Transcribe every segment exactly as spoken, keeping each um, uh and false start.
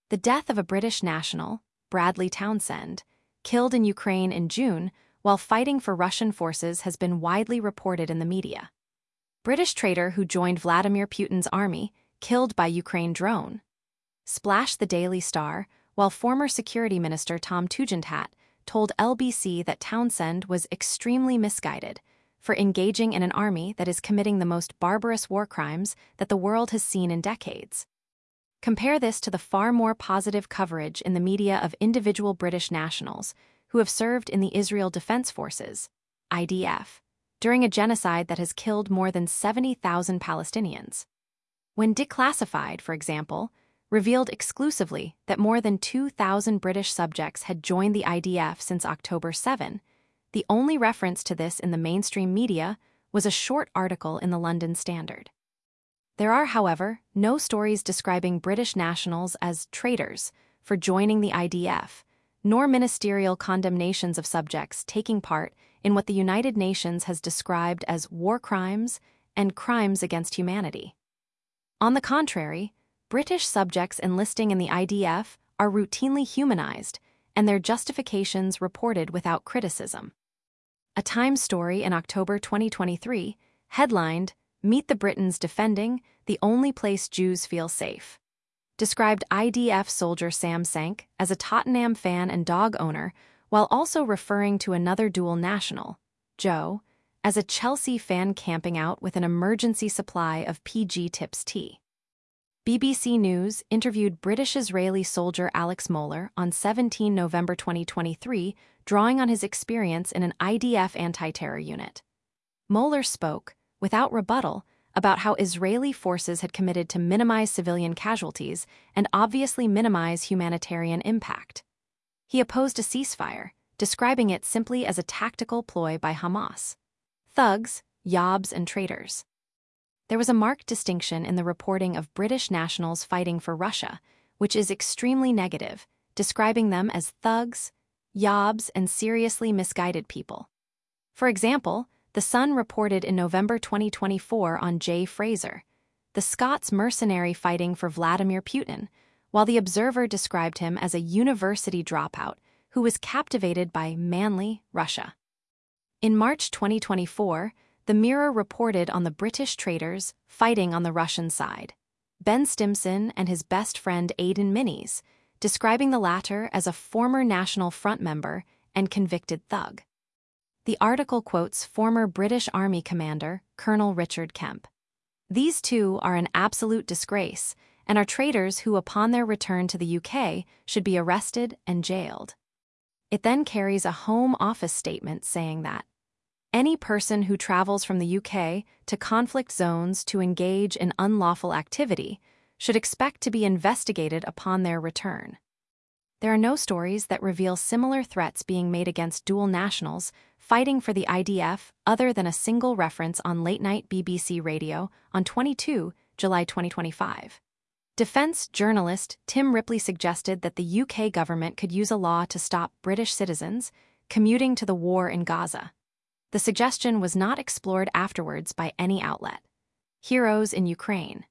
The death of a British national, Bradley Townsend, killed in Ukraine in June while fighting for Russian forces has been widely reported in the media. British traitor who joined Vladimir Putin's army, killed by Ukraine drone. Splash the Daily Star, while former Security Minister Tom Tugendhat told L B C that Townsend was extremely misguided for engaging in an army that is committing the most barbarous war crimes that the world has seen in decades. Compare this to the far more positive coverage in the media of individual British nationals who have served in the Israel Defense Forces, I D F, during a genocide that has killed more than seventy thousand Palestinians. When Declassified, for example, revealed exclusively that more than two thousand British subjects had joined the I D F since October seventh, the only reference to this in the mainstream media was a short article in the London Standard. There are, however, no stories describing British nationals as traitors for joining the I D F, nor ministerial condemnations of subjects taking part in what the United Nations has described as war crimes and crimes against humanity. On the contrary, British subjects enlisting in the I D F are routinely humanized and their justifications reported without criticism. A Times story in October twenty twenty-three, headlined, "Meet the Britons Defending the Only Place Jews Feel Safe," described I D F soldier Sam Sank as a Tottenham fan and dog owner, while also referring to another dual national, Joe, as a Chelsea fan camping out with an emergency supply of P G Tips tea. B B C News interviewed British-Israeli soldier Alex Moeller on seventeenth of November twenty twenty-three, drawing on his experience in an I D F anti-terror unit. Moeller spoke, without rebuttal, about how Israeli forces had committed to minimize civilian casualties and obviously minimize humanitarian impact. He opposed a ceasefire, describing it simply as a tactical ploy by Hamas. Thugs, yobs, and traitors. There was a marked distinction in the reporting of British nationals fighting for Russia, which is extremely negative, describing them as thugs, yobs, and seriously misguided people. For example, The Sun reported in November twenty twenty-four on Jay Fraser, the Scots mercenary fighting for Vladimir Putin, while The Observer described him as a university dropout who was captivated by manly Russia. In March twenty twenty-four, The Mirror reported on the British traitors fighting on the Russian side, Ben Stimson and his best friend Aidan Minnies, describing the latter as a former National Front member and convicted thug. The article quotes former British Army commander Colonel Richard Kemp. These two are an absolute disgrace and are traitors who, upon their return to the U K, should be arrested and jailed. It then carries a Home Office statement saying that any person who travels from the U K to conflict zones to engage in unlawful activity should expect to be investigated upon their return. There are no stories that reveal similar threats being made against dual nationals fighting for the I D F other than a single reference on late-night B B C radio on the twenty-second of July twenty twenty-five. Defense journalist Tim Ripley suggested that the U K government could use a law to stop British citizens commuting to the war in Gaza. The suggestion was not explored afterwards by any outlet. Heroes in Ukraine.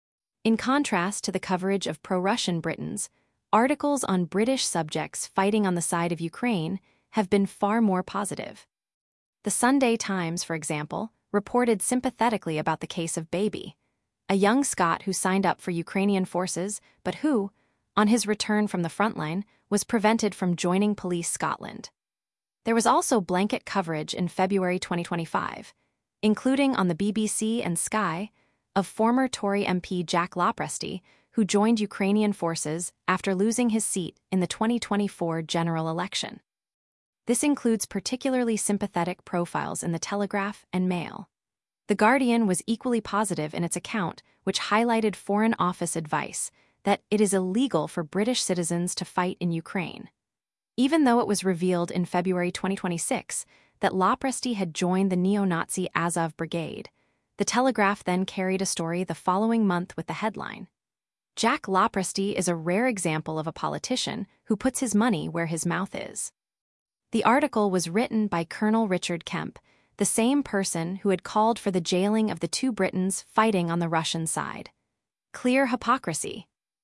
In contrast to the coverage of pro-Russian Britons, articles on British subjects fighting on the side of Ukraine have been far more positive. The Sunday Times, for example, reported sympathetically about the case of Baby, a young Scot who signed up for Ukrainian forces but who, on his return from the frontline, was prevented from joining Police Scotland. There was also blanket coverage in February twenty twenty-five, including on the B B C and Sky, of former Tory M P Jack Lopresti, who joined Ukrainian forces after losing his seat in the twenty twenty-four general election. This includes particularly sympathetic profiles in The Telegraph and Mail. The Guardian was equally positive in its account, which highlighted Foreign Office advice that it is illegal for British citizens to fight in Ukraine. Even though it was revealed in February twenty twenty-six that Lopresti had joined the neo-Nazi Azov Brigade, The Telegraph then carried a story the following month with the headline, "Jack Lopresti is a rare example of a politician who puts his money where his mouth is." The article was written by Colonel Richard Kemp, the same person who had called for the jailing of the two Britons fighting on the Russian side. Clear hypocrisy.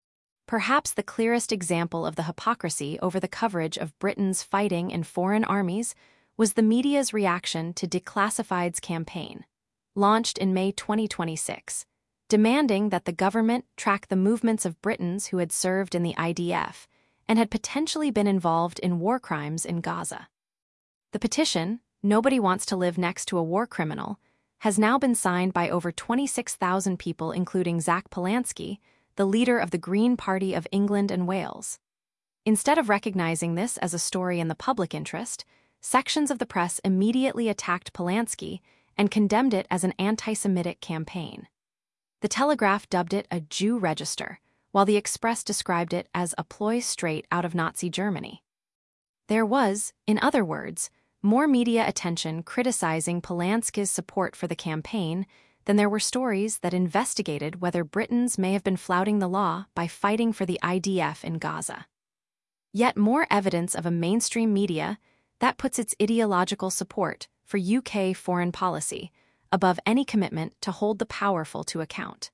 Perhaps the clearest example of the hypocrisy over the coverage of Britain's fighting in foreign armies was the media's reaction to Declassified's campaign, launched in May twenty twenty-six, demanding that the government track the movements of Britons who had served in the I D F and had potentially been involved in war crimes in Gaza. The petition, "Nobody Wants to Live Next to a War Criminal," has now been signed by over twenty-six thousand people, including Zach Polanski, the leader of the Green Party of England and Wales. Instead of recognizing this as a story in the public interest, sections of the press immediately attacked Polanski and condemned it as an anti-Semitic campaign. The Telegraph dubbed it a Jew register, while the Express described it as a ploy straight out of Nazi Germany. There was, in other words, more media attention criticizing Polanski's support for the campaign than there were stories that investigated whether Britons may have been flouting the law by fighting for the I D F in Gaza. Yet more evidence of a mainstream media that puts its ideological support for U K foreign policy above any commitment to hold the powerful to account.